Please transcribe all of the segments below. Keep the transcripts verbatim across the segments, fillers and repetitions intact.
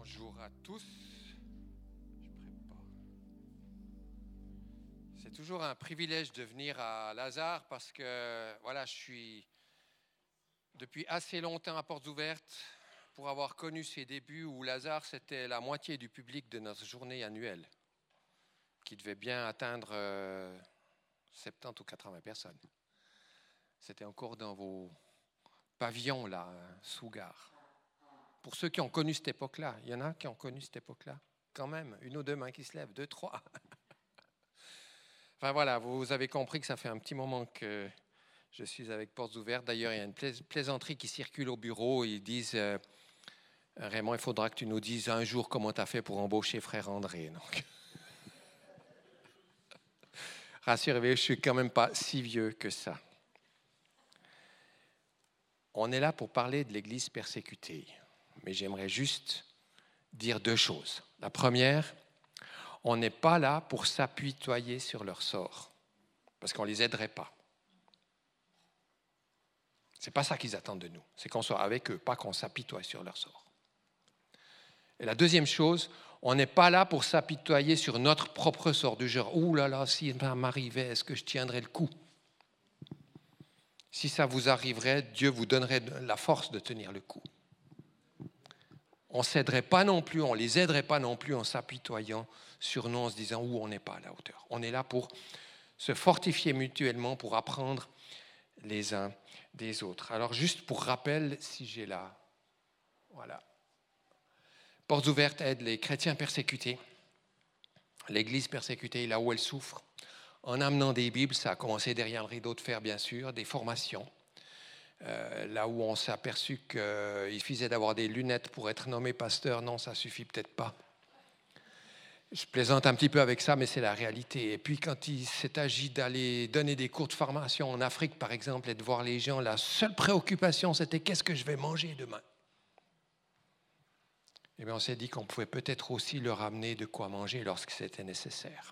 Bonjour à tous. Je prépare. C'est toujours un privilège de venir à Lazare parce que voilà, je suis depuis assez longtemps à portes ouvertes pour avoir connu ces débuts où Lazare c'était la moitié du public de notre journée annuelle, qui devait bien atteindre euh, soixante-dix ou quatre-vingts personnes. C'était encore dans vos pavillons là, sous gare. Pour ceux qui ont connu cette époque-là, il y en a qui ont connu cette époque-là, quand même, une ou deux mains qui se lèvent, deux, trois. Enfin voilà, vous avez compris que ça fait un petit moment que je suis avec Portes Ouvertes. D'ailleurs, il y a une plaisanterie qui circule au bureau. Ils disent, euh, Raymond, il faudra que tu nous dises un jour comment tu as fait pour embaucher frère André. Donc, rassurez-vous, je ne suis quand même pas si vieux que ça. On est là pour parler de l'Église persécutée. Mais j'aimerais juste dire deux choses. La première, on n'est pas là pour s'apitoyer sur leur sort, parce qu'on ne les aiderait pas. Ce n'est pas ça qu'ils attendent de nous, c'est qu'on soit avec eux, pas qu'on s'apitoie sur leur sort. Et la deuxième chose, on n'est pas là pour s'apitoyer sur notre propre sort, du genre « Ouh là là, si ça m'arrivait, est-ce que je tiendrais le coup ?» Si ça vous arriverait, Dieu vous donnerait la force de tenir le coup. On ne s'aiderait pas non plus, on ne les aiderait pas non plus en s'apitoyant sur nous, en se disant « Ouh, on n'est pas à la hauteur ». On est là pour se fortifier mutuellement, pour apprendre les uns des autres. Alors juste pour rappel, si j'ai là, voilà. Portes Ouvertes aide les chrétiens persécutés, l'Église persécutée là où elle souffre, en amenant des Bibles. Ça a commencé derrière le rideau de fer, bien sûr, des formations. Euh, là où on s'est aperçu qu'il euh, suffisait d'avoir des lunettes pour être nommé pasteur, non, ça suffit peut-être pas. Je plaisante un petit peu avec ça, mais c'est la réalité. Et puis quand il s'est agi d'aller donner des cours de formation en Afrique, par exemple, et de voir les gens, la seule préoccupation, c'était qu'est-ce que je vais manger demain ? Eh bien, on s'est dit qu'on pouvait peut-être aussi leur amener de quoi manger lorsque c'était nécessaire.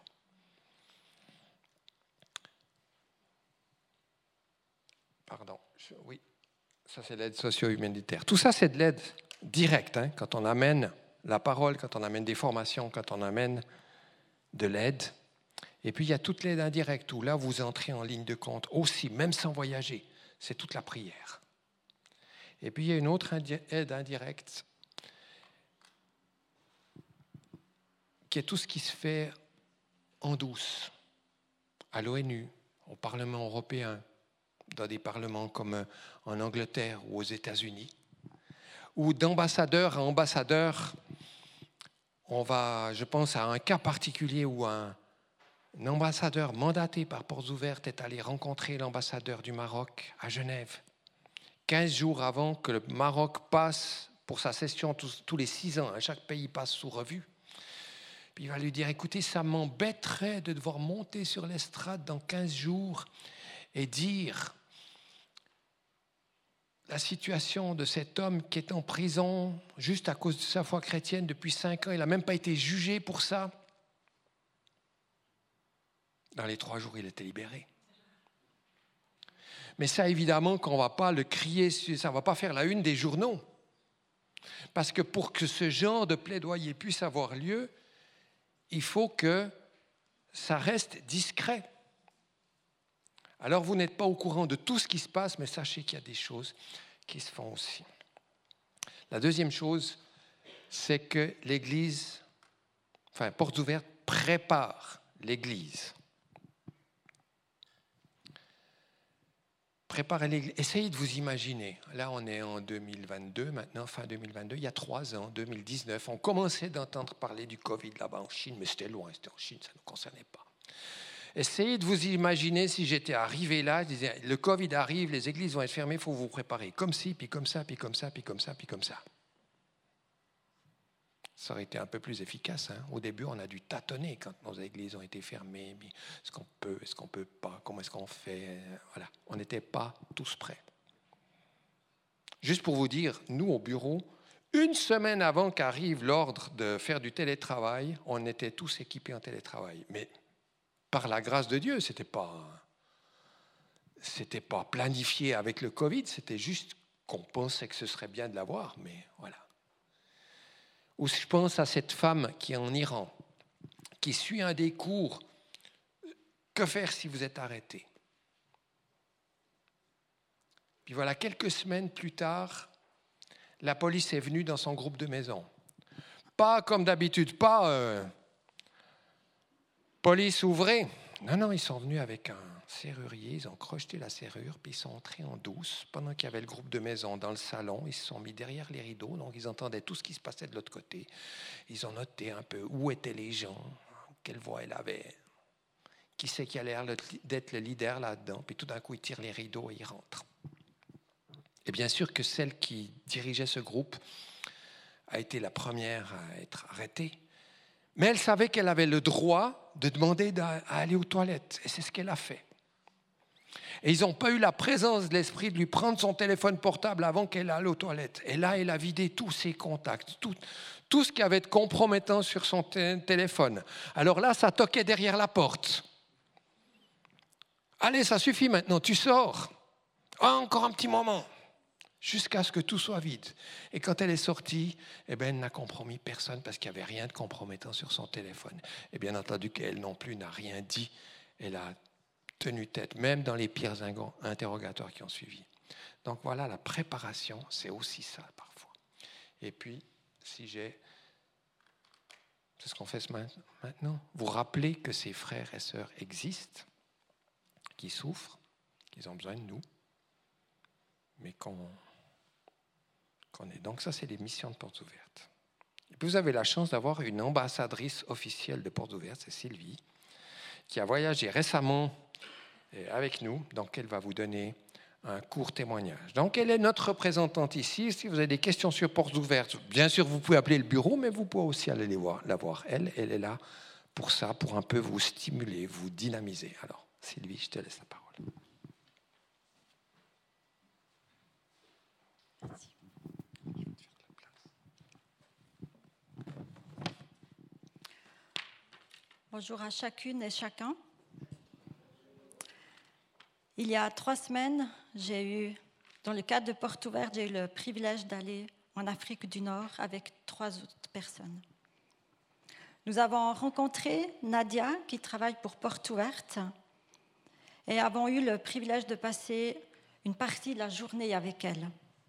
Pardon, je, oui, ça c'est l'aide socio-humanitaire. Tout ça, c'est de l'aide directe, hein, quand on amène la parole, quand on amène des formations, quand on amène de l'aide. Et puis, il y a toute l'aide indirecte, où là, vous entrez en ligne de compte aussi, même sans voyager. C'est toute la prière. Et puis, il y a une autre aide indirecte, qui est tout ce qui se fait en douce, à l'ONU, au Parlement européen, dans des parlements comme en Angleterre ou aux États-Unis, où d'ambassadeur à ambassadeur, on va, je pense à un cas particulier où un, un ambassadeur mandaté par Portes Ouvertes est allé rencontrer l'ambassadeur du Maroc à Genève, quinze jours avant que le Maroc passe pour sa session tous, tous les six ans, chaque pays passe sous revue. Puis il va lui dire, écoutez, ça m'embêterait de devoir monter sur l'estrade dans quinze jours et dire la situation de cet homme qui est en prison juste à cause de sa foi chrétienne depuis cinq ans. Il n'a même pas été jugé pour ça. Dans les trois jours, il était libéré. Mais ça, évidemment, qu'on ne va pas le crier, ça ne va pas faire la une des journaux. Parce que pour que ce genre de plaidoyer puisse avoir lieu, il faut que ça reste discret. Alors, vous n'êtes pas au courant de tout ce qui se passe, mais sachez qu'il y a des choses qui se font aussi. La deuxième chose, c'est que l'Église, enfin, Portes Ouvertes prépare l'Église. Préparez l'Église. Essayez de vous imaginer. Là, on est en deux mille vingt-deux, maintenant, fin deux mille vingt-deux. Il y a trois ans, deux mille dix-neuf, on commençait d'entendre parler du Covid là-bas en Chine, mais c'était loin, c'était en Chine, ça ne nous concernait pas. Essayez de vous imaginer si j'étais arrivé là, je disais, le Covid arrive, les églises vont être fermées, il faut vous préparer. Comme ci, puis comme ça, puis comme ça, puis comme ça, puis comme ça. Ça aurait été un peu plus efficace. Hein. Au début, on a dû tâtonner quand nos églises ont été fermées. Est-ce qu'on peut, est-ce qu'on ne peut pas, comment est-ce qu'on fait? Voilà, on n'était pas tous prêts. Juste pour vous dire, nous, au bureau, une semaine avant qu'arrive l'ordre de faire du télétravail, on était tous équipés en télétravail. Mais par la grâce de Dieu, ce n'était pas, c'était pas planifié avec le Covid, c'était juste qu'on pensait que ce serait bien de l'avoir, mais voilà. Ou je pense à cette femme qui est en Iran, qui suit un des cours. Que faire si vous êtes arrêté? Puis voilà, quelques semaines plus tard, la police est venue dans son groupe de maison. Pas comme d'habitude, pas euh, police ouvrez. Non, non, ils sont venus avec un serrurier, ils ont crocheté la serrure, puis ils sont entrés en douce. Pendant qu'il y avait le groupe de maison dans le salon, ils se sont mis derrière les rideaux, donc ils entendaient tout ce qui se passait de l'autre côté. Ils ont noté un peu où étaient les gens, quelle voix elle avait, qui c'est qui a l'air d'être le leader là-dedans, puis tout d'un coup, ils tirent les rideaux et ils rentrent. Et bien sûr que celle qui dirigeait ce groupe a été la première à être arrêtée. Mais elle savait qu'elle avait le droit de demander à aller aux toilettes. Et c'est ce qu'elle a fait. Et ils n'ont pas eu la présence de l'esprit de lui prendre son téléphone portable avant qu'elle aille aux toilettes. Et là, elle a vidé tous ses contacts, tout, tout ce qui avait de compromettant sur son t- téléphone. Alors là, ça toquait derrière la porte. Allez, ça suffit maintenant, tu sors. Ah, encore un petit moment. Jusqu'à ce que tout soit vide. Et quand elle est sortie, eh bien, elle n'a compromis personne parce qu'il n'y avait rien de compromettant sur son téléphone. Et bien entendu qu'elle non plus n'a rien dit. Elle a tenu tête, même dans les pires interrogatoires qui ont suivi. Donc voilà, la préparation, c'est aussi ça parfois. Et puis, si j'ai... C'est ce qu'on fait maintenant. Vous rappelez que ces frères et sœurs existent, qui souffrent, qu'ils ont besoin de nous, mais qu'on... qu'on est. Donc ça, c'est les missions de Portes Ouvertes. Et puis vous avez la chance d'avoir une ambassadrice officielle de Portes Ouvertes, c'est Sylvie, qui a voyagé récemment avec nous, donc elle va vous donner un court témoignage. Donc elle est notre représentante ici. Si vous avez des questions sur Portes Ouvertes, bien sûr vous pouvez appeler le bureau, mais vous pouvez aussi aller les voir, la voir. Elle, elle est là pour ça, pour un peu vous stimuler, vous dynamiser. Alors Sylvie, je te laisse la parole. Merci. Bonjour à chacune et chacun. Il y a trois semaines, j'ai eu, dans le cadre de Portes Ouvertes, j'ai eu le privilège d'aller en Afrique du Nord avec trois autres personnes. Nous avons rencontré Nadia, qui travaille pour Portes Ouvertes, et avons eu le privilège de passer une partie de la journée avec elle.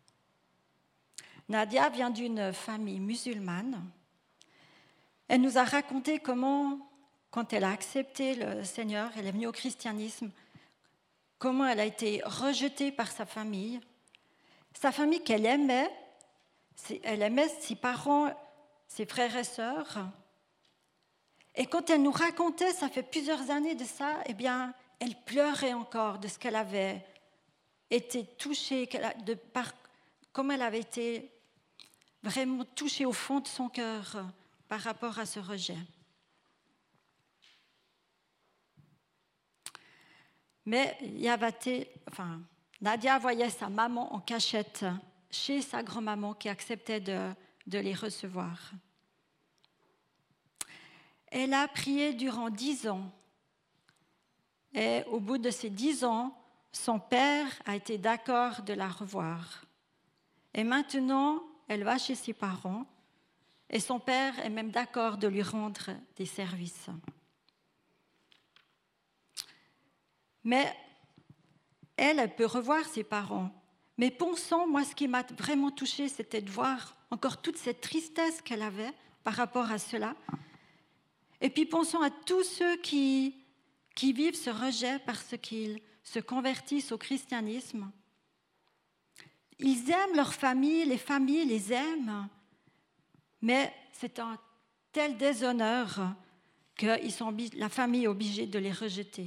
Nadia vient d'une famille musulmane. Elle nous a raconté comment, quand elle a accepté le Seigneur, elle est venue au christianisme, comment elle a été rejetée par sa famille, sa famille qu'elle aimait, elle aimait ses parents, ses frères et sœurs. Et quand elle nous racontait, ça fait plusieurs années de ça, eh bien, elle pleurait encore de ce qu'elle avait été touchée, de par comment elle avait été vraiment touchée au fond de son cœur par rapport à ce rejet. Mais Yavaté, enfin, Nadia voyait sa maman en cachette chez sa grand-maman qui acceptait de, de les recevoir. Elle a prié durant dix ans. Et au bout de ces dix ans, son père a été d'accord de la revoir. Et maintenant, elle va chez ses parents et son père est même d'accord de lui rendre des services. Mais elle, elle peut revoir ses parents. Mais pensons, moi, ce qui m'a vraiment touchée, c'était de voir encore toute cette tristesse qu'elle avait par rapport à cela. Et puis pensons à tous ceux qui, qui vivent ce rejet parce qu'ils se convertissent au christianisme. Ils aiment leur famille, les familles les aiment, mais c'est un tel déshonneur que ils sont, la famille est obligée de les rejeter.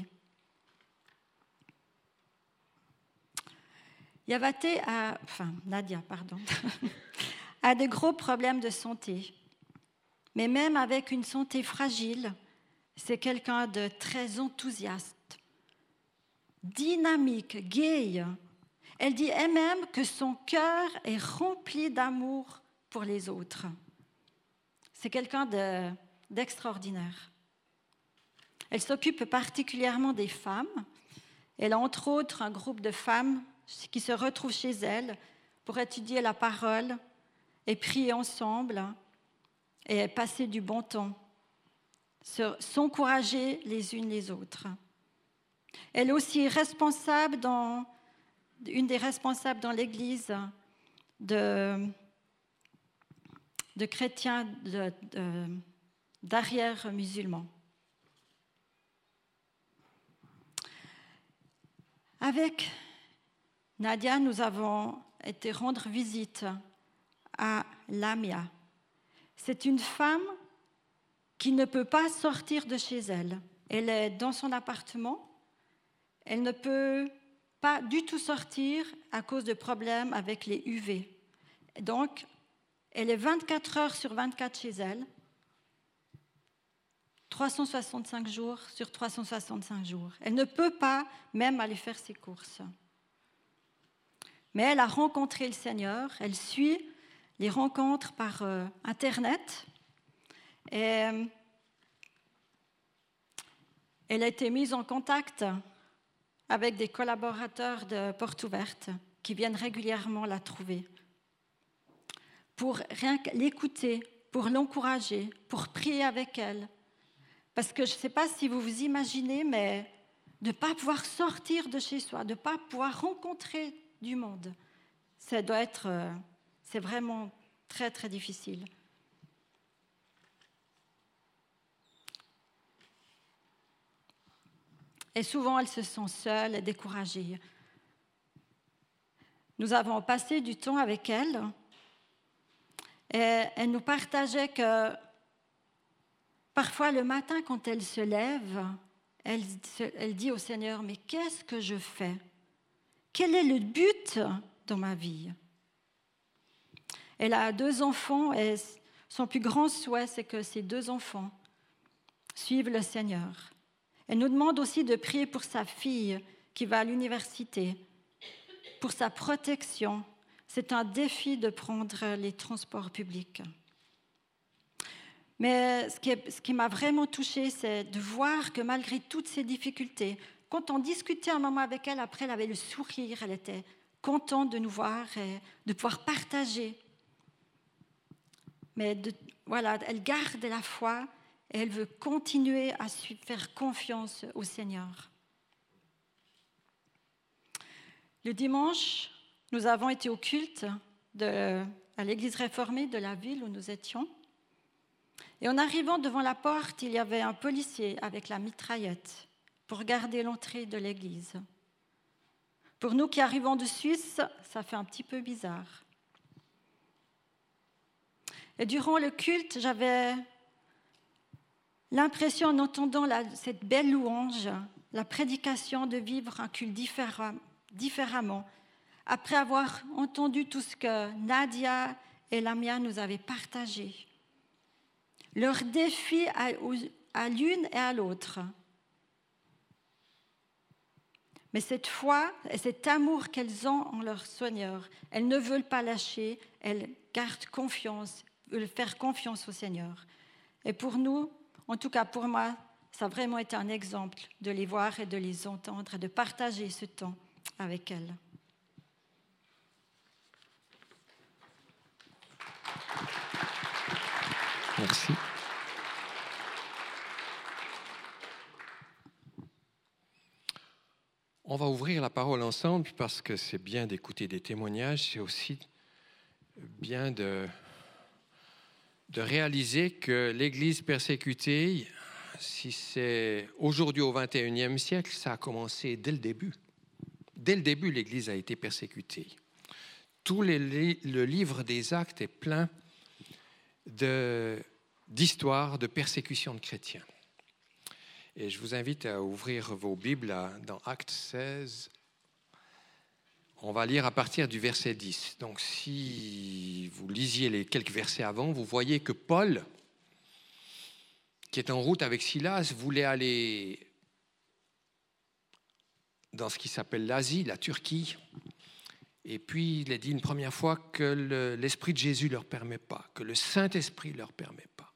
Yavaté a, enfin Nadia, pardon, a de gros problèmes de santé. Mais même avec une santé fragile, c'est quelqu'un de très enthousiaste, dynamique, gai. Elle dit elle-même que son cœur est rempli d'amour pour les autres. C'est quelqu'un de, d'extraordinaire. Elle s'occupe particulièrement des femmes. Elle a entre autres un groupe de femmes qui se retrouvent chez elle pour étudier la parole et prier ensemble et passer du bon temps, s'encourager les unes les autres. Elle est aussi responsable dans, une des responsables dans l'Église de, de chrétiens de, de, d'arrière musulmans. Avec Nadia, nous avons été rendre visite à Lamia. C'est une femme qui ne peut pas sortir de chez elle. Elle est dans son appartement. Elle ne peut pas du tout sortir à cause de problèmes avec les U V. Donc, elle est vingt-quatre heures sur vingt-quatre chez elle, trois cent soixante-cinq jours sur trois cent soixante-cinq jours. Elle ne peut pas même aller faire ses courses. Mais elle a rencontré le Seigneur, elle suit les rencontres par euh, Internet. Et elle a été mise en contact avec des collaborateurs de Porte Ouverte qui viennent régulièrement la trouver pour rien que l'écouter, pour l'encourager, pour prier avec elle. Parce que je ne sais pas si vous vous imaginez, mais de ne pas pouvoir sortir de chez soi, de ne pas pouvoir rencontrer du monde, ça doit être, euh, c'est vraiment très, très difficile. Et souvent, elle se sent seule et découragée. Nous avons passé du temps avec elle et elle nous partageait que parfois, le matin, quand elle se lève, elle, elle dit au Seigneur, « Mais qu'est-ce que je fais ? Quel est le but dans ma vie ?» Elle a deux enfants et son plus grand souhait, c'est que ses deux enfants suivent le Seigneur. Elle nous demande aussi de prier pour sa fille qui va à l'université, pour sa protection. C'est un défi de prendre les transports publics. Mais ce qui, est, ce qui m'a vraiment touchée, c'est de voir que malgré toutes ces difficultés, quand on discutait un moment avec elle, après elle avait le sourire, elle était contente de nous voir et de pouvoir partager. Mais de, voilà, elle garde la foi et elle veut continuer à faire confiance au Seigneur. Le dimanche, nous avons été au culte de, à l'église réformée de la ville où nous étions. Et en arrivant devant la porte, il y avait un policier avec la mitraillette pour garder l'entrée de l'église. Pour nous qui arrivons de Suisse, ça fait un petit peu bizarre. Et durant le culte, j'avais l'impression, en entendant la, cette belle louange, la prédication, de vivre un culte différent, différemment, après avoir entendu tout ce que Nadia et Lamia nous avaient partagé. Leur défi à, à l'une et à l'autre. Mais cette foi et cet amour qu'elles ont en leur Seigneur, elles ne veulent pas lâcher, elles gardent confiance, veulent faire confiance au Seigneur. Et pour nous, en tout cas pour moi, ça a vraiment été un exemple de les voir et de les entendre et de partager ce temps avec elles. Merci. On va ouvrir la parole ensemble parce que c'est bien d'écouter des témoignages, c'est aussi bien de, de réaliser que l'Église persécutée, si c'est aujourd'hui au vingt et unième siècle, ça a commencé dès le début. Dès le début, l'Église a été persécutée. Tout les, le livre des Actes est plein de, d'histoires de persécution de chrétiens. Et je vous invite à ouvrir vos Bibles dans Actes seize. On va lire à partir du verset dix. Donc si vous lisiez les quelques versets avant, vous voyez que Paul, qui est en route avec Silas, voulait aller dans ce qui s'appelle l'Asie, la Turquie. Et puis il a dit une première fois que le, l'Esprit de Jésus ne leur permet pas, que le Saint-Esprit ne leur permet pas.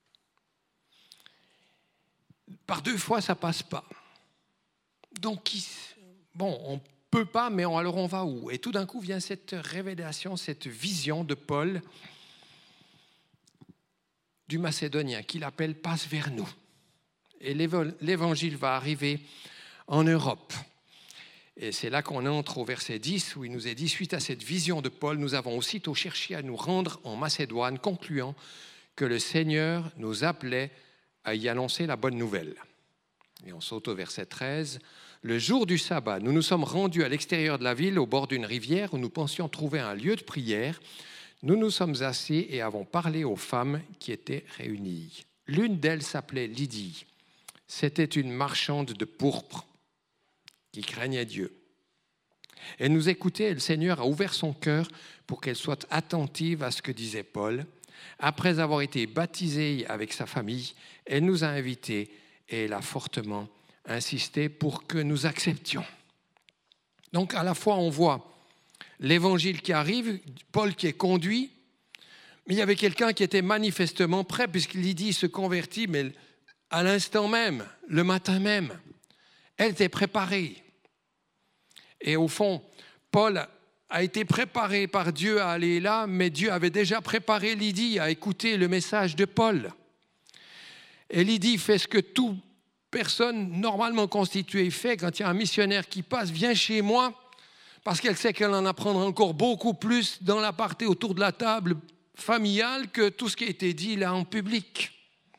Par deux fois, ça ne passe pas. Donc, bon, on ne peut pas, mais on, alors on va où ? Et tout d'un coup vient cette révélation, cette vision de Paul, du Macédonien qu'il appelle « passe vers nous ». Et l'évangile va arriver en Europe. Et c'est là qu'on entre au verset dix, où il nous est dit « Suite à cette vision de Paul, nous avons aussitôt cherché à nous rendre en Macédoine, concluant que le Seigneur nous appelait à y annoncer la bonne nouvelle. » Et on saute au verset treize. « Le jour du sabbat, nous nous sommes rendus à l'extérieur de la ville, au bord d'une rivière, où nous pensions trouver un lieu de prière. Nous nous sommes assis et avons parlé aux femmes qui étaient réunies. L'une d'elles s'appelait Lydie. C'était une marchande de pourpre qui craignait Dieu. Elle nous écoutait et le Seigneur a ouvert son cœur pour qu'elle soit attentive à ce que disait Paul. Après avoir été baptisée avec sa famille, elle nous a invités et elle a fortement insisté pour que nous acceptions. » Donc à la fois on voit l'évangile qui arrive, Paul qui est conduit, mais il y avait quelqu'un qui était manifestement prêt, puisque Lydie se convertit, mais à l'instant même, le matin même, elle était préparée. Et au fond, Paul a été préparé par Dieu à aller là, mais Dieu avait déjà préparé Lydie à écouter le message de Paul. Et Lydie fait ce que toute personne normalement constituée fait quand il y a un missionnaire qui passe, viens chez moi, parce qu'elle sait qu'elle en apprendra encore beaucoup plus dans la partie autour de la table familiale que tout ce qui a été dit là en public.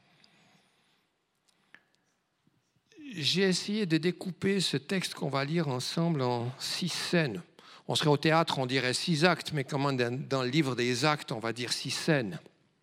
J'ai essayé de découper ce texte qu'on va lire ensemble en six scènes. On serait au théâtre, on dirait six actes, mais comme dans le livre des actes, on va dire six scènes.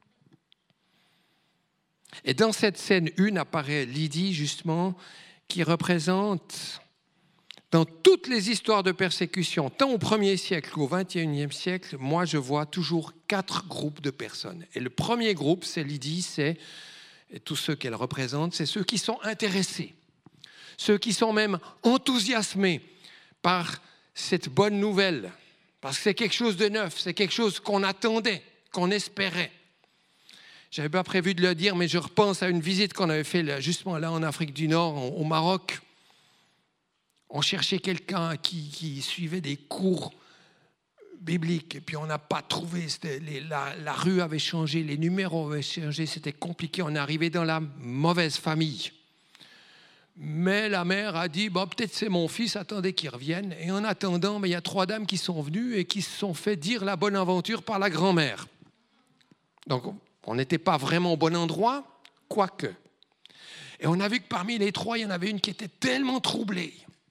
Et dans cette scène une apparaît Lydie, justement, qui représente, dans toutes les histoires de persécution, tant au premier siècle qu'au vingt et unième siècle, moi je vois toujours quatre groupes de personnes. Et le premier groupe, c'est Lydie, c'est, et tous ceux qu'elle représente, c'est ceux qui sont intéressés, ceux qui sont même enthousiasmés par cette bonne nouvelle, parce que c'est quelque chose de neuf, c'est quelque chose qu'on attendait, qu'on espérait. Je n'avais pas prévu de le dire, mais je repense à une visite qu'on avait faite justement là en Afrique du Nord, au Maroc. On cherchait quelqu'un qui, qui suivait des cours bibliques, et puis on n'a pas trouvé, les, la, la rue avait changé, les numéros avaient changé, c'était compliqué, on est arrivé dans la mauvaise famille. Mais la mère a dit, bon, peut-être c'est mon fils, attendez qu'il revienne. Et en attendant, mais il y a trois dames qui sont venues et qui se sont fait dire la bonne aventure par la grand-mère. Donc, on n'était pas vraiment au bon endroit, quoique. Et on a vu que parmi les trois, il y en avait une qui était tellement troublée.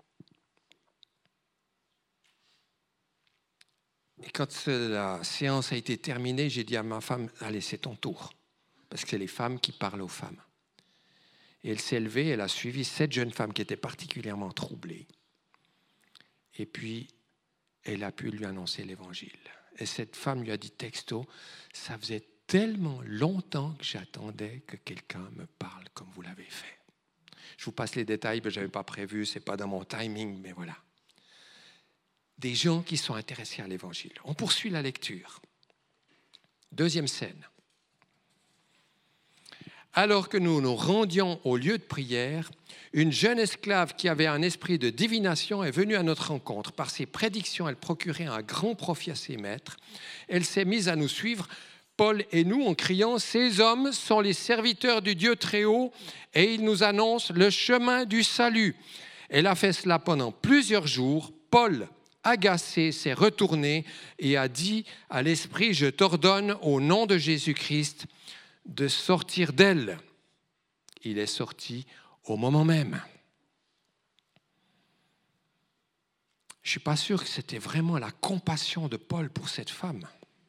Et quand la séance a été terminée, j'ai dit à ma femme, allez, c'est ton tour. Parce que c'est les femmes qui parlent aux femmes. Et elle s'est levée, elle a suivi cette jeune femme qui était particulièrement troublée. Et puis, elle a pu lui annoncer l'évangile. Et cette femme lui a dit texto, ça faisait tellement longtemps que j'attendais que quelqu'un me parle comme vous l'avez fait. Je vous passe les détails, mais je n'avais pas prévu, ce n'est pas dans mon timing, mais voilà. Des gens qui sont intéressés à l'évangile. On poursuit la lecture. Deuxième scène. Alors que nous nous rendions au lieu de prière, une jeune esclave qui avait un esprit de divination est venue à notre rencontre. Par ses prédictions, elle procurait un grand profit à ses maîtres. Elle s'est mise à nous suivre, Paul et nous, en criant « Ces hommes sont les serviteurs du Dieu Très-Haut et ils nous annoncent le chemin du salut. » Elle a fait cela pendant plusieurs jours. Paul, agacé, s'est retourné et a dit à l'esprit « Je t'ordonne au nom de Jésus-Christ de sortir d'elle. » Il est sorti au moment même. Je ne suis pas sûr que c'était vraiment la compassion de Paul pour cette femme.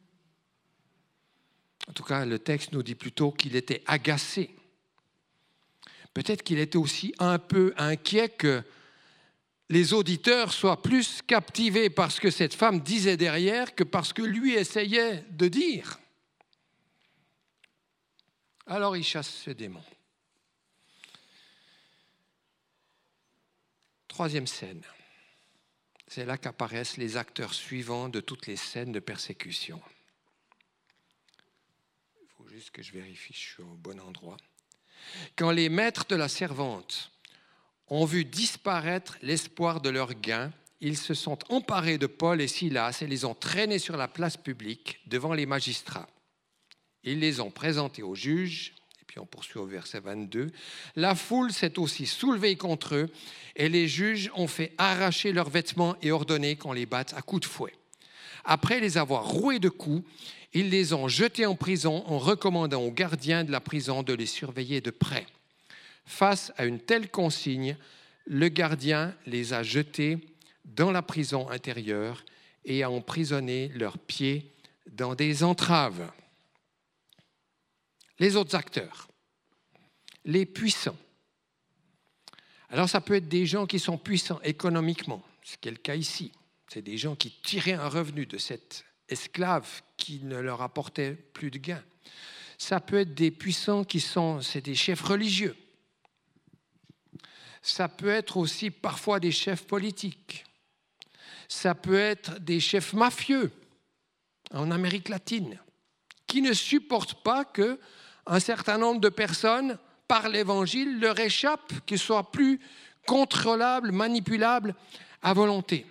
En tout cas, le texte nous dit plutôt qu'il était agacé. Peut-être qu'il était aussi un peu inquiet que les auditeurs soient plus captivés par ce que cette femme disait derrière que par ce que lui essayait de dire. Alors il chasse ce démon. Troisième scène. C'est là qu'apparaissent les acteurs suivants de toutes les scènes de persécution. Il faut juste que je vérifie que je suis au bon endroit. Quand les maîtres de la servante ont vu disparaître l'espoir de leur gain, ils se sont emparés de Paul et Silas et les ont traînés sur la place publique devant les magistrats. Ils les ont présentés aux juges. Et puis on poursuit au verset vingt-deux. La foule s'est aussi soulevée contre eux et les juges ont fait arracher leurs vêtements et ordonné qu'on les batte à coups de fouet. Après les avoir roués de coups, ils les ont jetés en prison en recommandant aux gardiens de la prison de les surveiller de près. Face à une telle consigne, le gardien les a jetés dans la prison intérieure et a emprisonné leurs pieds dans des entraves. Les autres acteurs, les puissants. Alors ça peut être des gens qui sont puissants économiquement, ce qui est le cas ici. C'est des gens qui tiraient un revenu de cet esclave qui ne leur apportait plus de gain. Ça peut être des puissants qui sont, c'est des chefs religieux. Ça peut être aussi parfois des chefs politiques. Ça peut être des chefs mafieux en Amérique latine qui ne supportent pas qu'un certain nombre de personnes, par l'Évangile, leur échappent, qu'ils soient plus contrôlables, manipulables à volonté.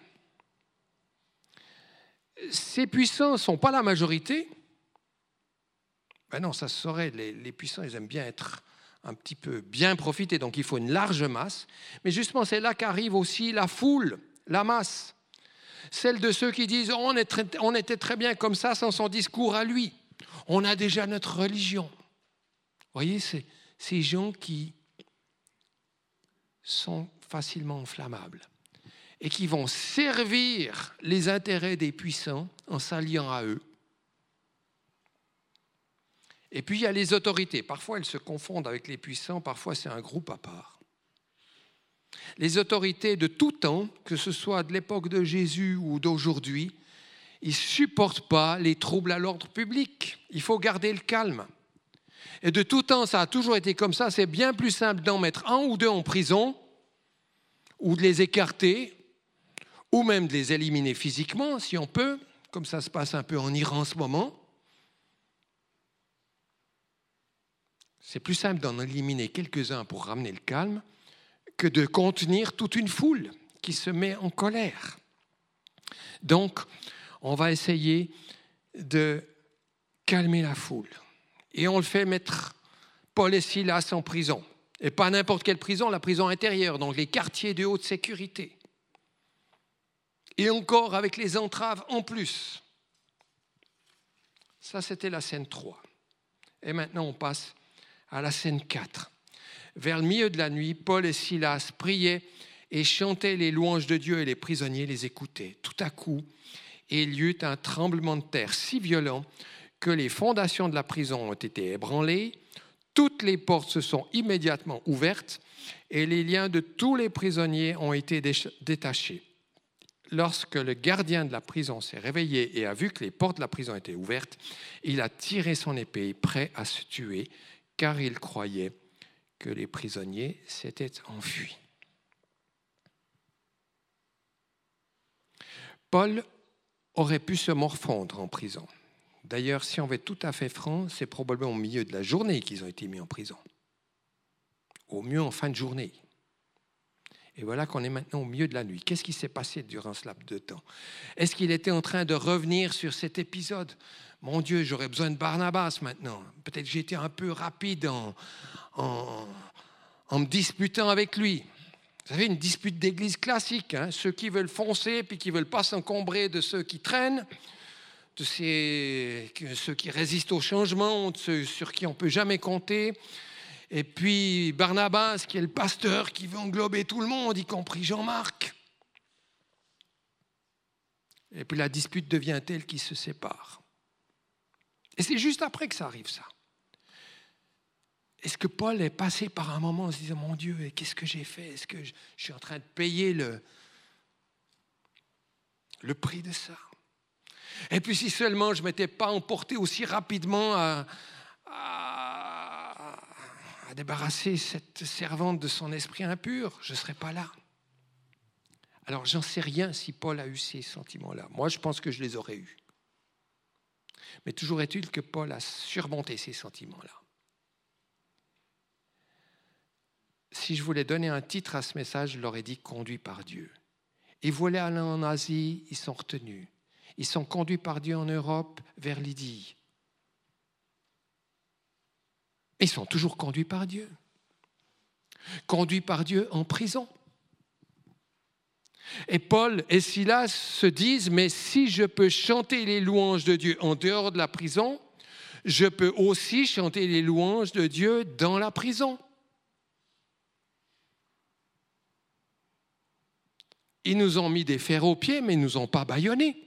Ces puissants ne sont pas la majorité. Ben non, ça se saurait. Les, les puissants, ils aiment bien être un petit peu bien profiter, donc il faut une large masse. Mais justement, c'est là qu'arrive aussi la foule, la masse. Celle de ceux qui disent on, est très, on était très bien comme ça sans son discours à lui. On a déjà notre religion. Vous voyez, c'est ces gens qui sont facilement inflammables et qui vont servir les intérêts des puissants en s'alliant à eux. Et puis il y a les autorités. Parfois elles se confondent avec les puissants, parfois c'est un groupe à part. Les autorités de tout temps, que ce soit de l'époque de Jésus ou d'aujourd'hui, ils ne supportent pas les troubles à l'ordre public. Il faut garder le calme. Et de tout temps, ça a toujours été comme ça. C'est bien plus simple d'en mettre un ou deux en prison, ou de les écarter, ou même de les éliminer physiquement, si on peut, comme ça se passe un peu en Iran en ce moment. C'est plus simple d'en éliminer quelques-uns pour ramener le calme que de contenir toute une foule qui se met en colère. Donc, on va essayer de calmer la foule. Et on le fait mettre Paul et Silas en prison. Et pas n'importe quelle prison, la prison intérieure, donc les quartiers de haute sécurité. Et encore avec les entraves en plus. Ça, c'était la scène trois. Et maintenant, on passe à la scène quatre. Vers le milieu de la nuit, Paul et Silas priaient et chantaient les louanges de Dieu et les prisonniers les écoutaient. Tout à coup, il y eut un tremblement de terre si violent que les fondations de la prison ont été ébranlées, toutes les portes se sont immédiatement ouvertes et les liens de tous les prisonniers ont été détachés. Lorsque le gardien de la prison s'est réveillé et a vu que les portes de la prison étaient ouvertes, il a tiré son épée, prêt à se tuer, car il croyait que les prisonniers s'étaient enfuis. Paul aurait pu se morfondre en prison. D'ailleurs, si on veut être tout à fait franc, c'est probablement au milieu de la journée qu'ils ont été mis en prison. Au mieux en fin de journée. Et voilà qu'on est maintenant au milieu de la nuit. Qu'est-ce qui s'est passé durant ce laps de temps? Est-ce qu'il était en train de revenir sur cet épisode? Mon Dieu, j'aurais besoin de Barnabas maintenant. Peut-être que j'ai été un peu rapide en, en, en me disputant avec lui. Vous savez, une dispute d'église classique. Hein, ceux qui veulent foncer puis qui ne veulent pas s'encombrer de ceux qui traînent, de ces, ceux qui résistent au changement, de ceux sur qui on ne peut jamais compter. Et puis Barnabas, qui est le pasteur qui veut englober tout le monde, y compris Jean-Marc. Et puis la dispute devient telle qu'ils se séparent. Et c'est juste après que ça arrive, ça. Est-ce que Paul est passé par un moment en se disant, mon Dieu, qu'est-ce que j'ai fait? Est-ce que je suis en train de payer le, le prix de ça? Et puis si seulement je ne m'étais pas emporté aussi rapidement à, à, à débarrasser cette servante de son esprit impur, je ne serais pas là. Alors j'en sais rien si Paul a eu ces sentiments-là. Moi, je pense que je les aurais eus. Mais toujours est-il que Paul a surmonté ces sentiments-là. Si je voulais donner un titre à ce message, je l'aurais dit « Conduit par Dieu ». Ils voulaient aller en Asie, ils sont retenus. Ils sont conduits par Dieu en Europe vers Lydie. Ils sont toujours conduits par Dieu. Conduits par Dieu en prison. Et Paul et Silas se disent, mais si je peux chanter les louanges de Dieu en dehors de la prison, je peux aussi chanter les louanges de Dieu dans la prison. Ils nous ont mis des fers aux pieds, mais ils ne nous ont pas bâillonnés.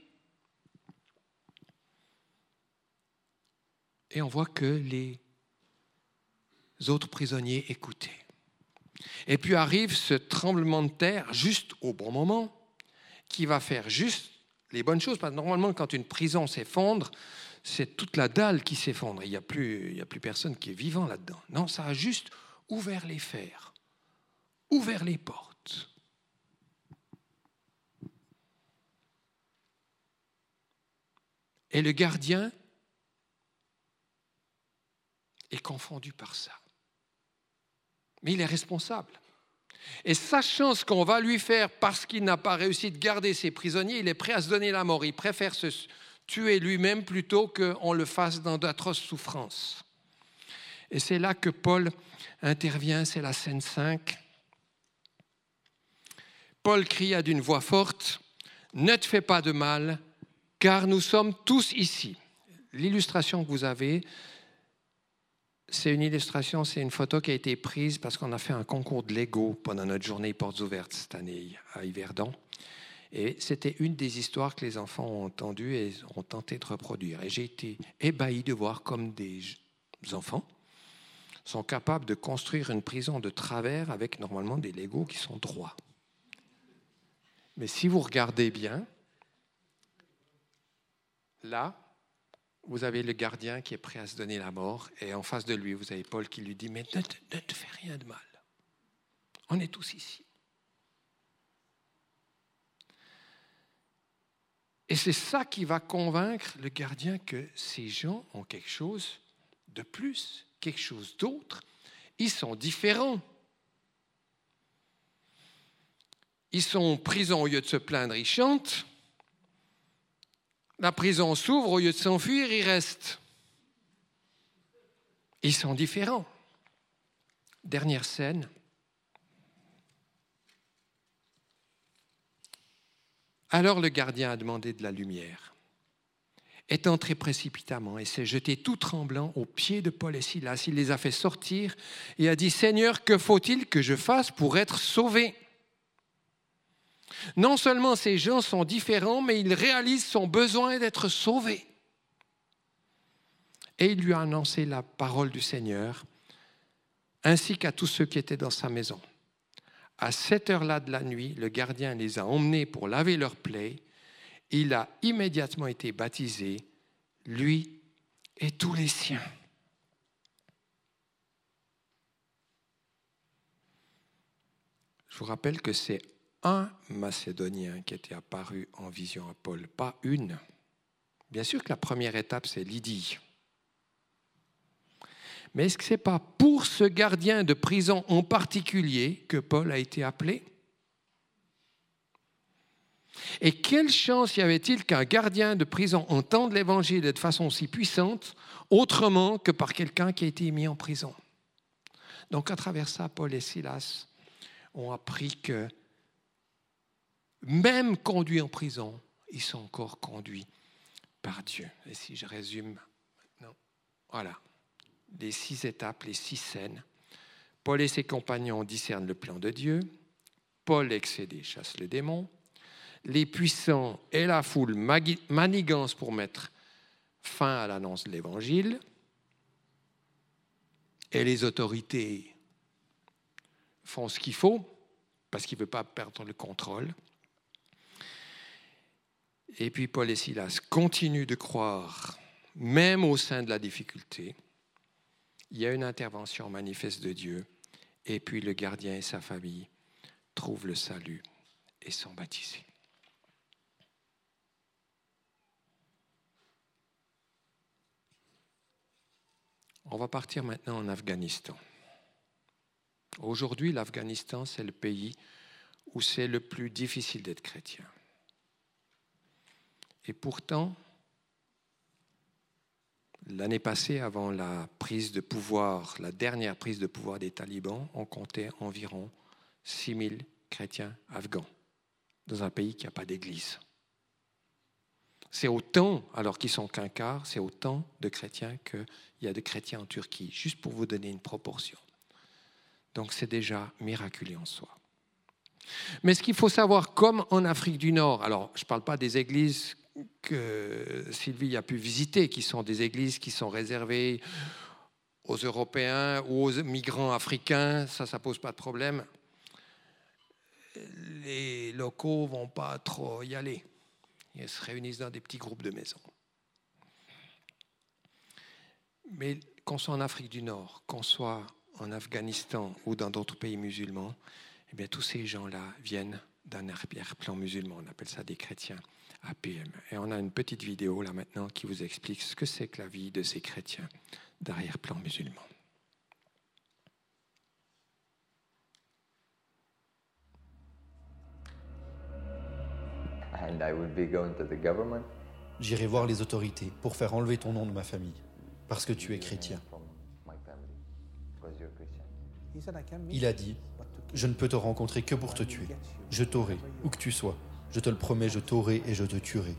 Et on voit que les autres prisonniers écoutaient. Et puis arrive ce tremblement de terre juste au bon moment, qui va faire juste les bonnes choses. Parce que normalement, quand une prison s'effondre, c'est toute la dalle qui s'effondre. Il n'y a plus, il n'y a plus personne qui est vivant là-dedans. Non, ça a juste ouvert les fers, ouvert les portes. Et le gardien est confondu par ça. Mais il est responsable. Et sachant ce qu'on va lui faire parce qu'il n'a pas réussi de garder ses prisonniers, il est prêt à se donner la mort. Il préfère se tuer lui-même plutôt qu'on le fasse dans d'atroces souffrances. Et c'est là que Paul intervient, c'est la scène cinq. Paul cria d'une voix forte, « Ne te fais pas de mal, car nous sommes tous ici. » L'illustration que vous avez, c'est une illustration, c'est une photo qui a été prise parce qu'on a fait un concours de Lego pendant notre journée Portes ouvertes cette année à Yverdon. Et c'était une des histoires que les enfants ont entendues et ont tenté de reproduire. Et j'ai été ébahi de voir comme des enfants sont capables de construire une prison de travers avec normalement des Legos qui sont droits. Mais si vous regardez bien, là, vous avez le gardien qui est prêt à se donner la mort et en face de lui, vous avez Paul qui lui dit « Mais ne te, ne te fais rien de mal. On est tous ici. » Et c'est ça qui va convaincre le gardien que ces gens ont quelque chose de plus, quelque chose d'autre. Ils sont différents. Ils sont en prison, au lieu de se plaindre, ils chantent. La prison s'ouvre, au lieu de s'enfuir, ils restent. Ils sont différents. Dernière scène. Alors le gardien a demandé de la lumière, est entré précipitamment et s'est jeté tout tremblant aux pieds de Paul et Silas. Il les a fait sortir et a dit « Seigneur, que faut-il que je fasse pour être sauvé ?» Non seulement ces gens sont différents, mais ils réalisent son besoin d'être sauvés. Et il lui a annoncé la parole du Seigneur, ainsi qu'à tous ceux qui étaient dans sa maison. À cette heure-là de la nuit, le gardien les a emmenés pour laver leurs plaies. Il a immédiatement été baptisé, lui et tous les siens. Je vous rappelle que c'est un Macédonien qui était apparu en vision à Paul, pas une. Bien sûr que la première étape, c'est Lydie. Mais est-ce que ce n'est pas pour ce gardien de prison en particulier que Paul a été appelé ? Et quelle chance y avait-il qu'un gardien de prison entende l'Évangile de façon aussi puissante, autrement que par quelqu'un qui a été mis en prison ? Donc à travers ça, Paul et Silas ont appris que même conduits en prison, ils sont encore conduits par Dieu. Et si je résume maintenant, voilà. Les six étapes, les six scènes. Paul et ses compagnons discernent le plan de Dieu. Paul, excédé, chasse le démon. Les puissants et la foule manigancent pour mettre fin à l'annonce de l'Évangile. Et les autorités font ce qu'il faut parce qu'ils ne veulent pas perdre le contrôle. Et puis Paul et Silas continuent de croire, même au sein de la difficulté. Il y a une intervention manifeste de Dieu, et puis le gardien et sa famille trouvent le salut et sont baptisés. On va partir maintenant en Afghanistan. Aujourd'hui, l'Afghanistan, c'est le pays où c'est le plus difficile d'être chrétien. Et pourtant, L'année passée, avant la prise de pouvoir, la dernière prise de pouvoir des talibans, on comptait environ six mille chrétiens afghans dans un pays qui n'a pas d'église. C'est autant, alors qu'ils sont qu'un quart, c'est autant de chrétiens qu'il y a de chrétiens en Turquie, juste pour vous donner une proportion. Donc c'est déjà miraculeux en soi. Mais ce qu'il faut savoir, comme en Afrique du Nord, alors je ne parle pas des églises que Sylvie a pu visiter, qui sont des églises qui sont réservées aux Européens ou aux migrants africains, ça, ça ne pose pas de problème. Les locaux ne vont pas trop y aller. Ils se réunissent dans des petits groupes de maisons. Mais qu'on soit en Afrique du Nord, qu'on soit en Afghanistan ou dans d'autres pays musulmans, eh bien, tous ces gens-là viennent d'un arrière-plan musulman. On appelle ça des chrétiens A P M. Et on a une petite vidéo là maintenant qui vous explique ce que c'est que la vie de ces chrétiens d'arrière-plan musulman. And I would be going to the government. J'irai voir les autorités pour faire enlever ton nom de ma famille, parce que tu es chrétien. Il a dit, je ne peux te rencontrer que pour te tuer. Je t'aurai, où que tu sois. Je te le promets, je t'aurai et je te tuerai.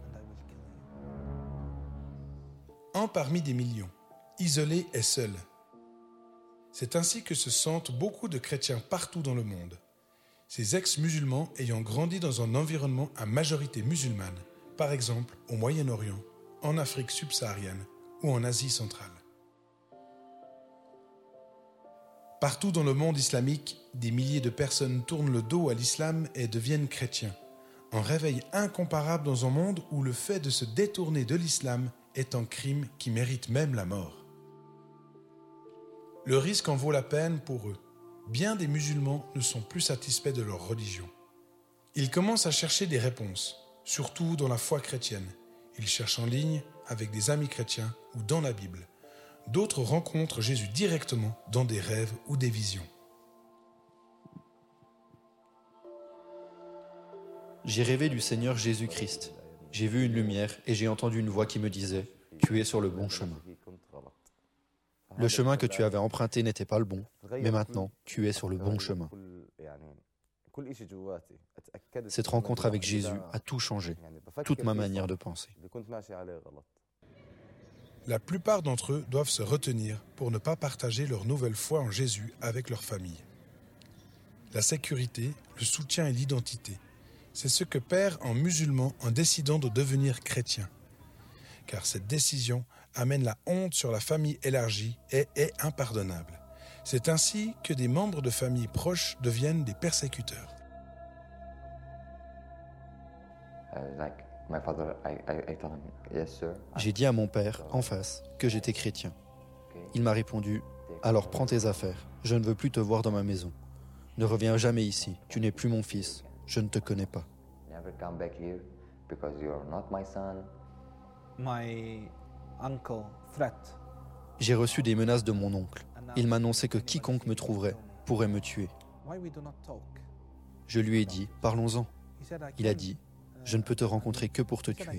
Un parmi des millions, isolé et seul. C'est ainsi que se sentent beaucoup de chrétiens partout dans le monde. Ces ex-musulmans ayant grandi dans un environnement à majorité musulmane, par exemple au Moyen-Orient, en Afrique subsaharienne ou en Asie centrale. Partout dans le monde islamique, des milliers de personnes tournent le dos à l'islam et deviennent chrétiens. Un réveil incomparable dans un monde où le fait de se détourner de l'islam est un crime qui mérite même la mort. Le risque en vaut la peine pour eux. Bien des musulmans ne sont plus satisfaits de leur religion. Ils commencent à chercher des réponses, surtout dans la foi chrétienne. Ils cherchent en ligne, avec des amis chrétiens ou dans la Bible. D'autres rencontrent Jésus directement dans des rêves ou des visions. J'ai rêvé du Seigneur Jésus-Christ. J'ai vu une lumière et j'ai entendu une voix qui me disait « Tu es sur le bon chemin ». Le chemin que tu avais emprunté n'était pas le bon, mais maintenant, tu es sur le bon chemin. Cette rencontre avec Jésus a tout changé, toute ma manière de penser. La plupart d'entre eux doivent se retenir pour ne pas partager leur nouvelle foi en Jésus avec leur famille. La sécurité, le soutien et l'identité, c'est ce que perd un musulman en décidant de devenir chrétien. Car cette décision amène la honte sur la famille élargie et est impardonnable. C'est ainsi que des membres de familles proches deviennent des persécuteurs. J'ai dit à mon père, en face, que j'étais chrétien. Il m'a répondu « Alors prends tes affaires, je ne veux plus te voir dans ma maison. Ne reviens jamais ici, tu n'es plus mon fils, je ne te connais pas. » J'ai reçu des menaces de mon oncle. Il m'annonçait que quiconque me trouverait pourrait me tuer. Je lui ai dit, parlons-en. Il a dit, je ne peux te rencontrer que pour te tuer.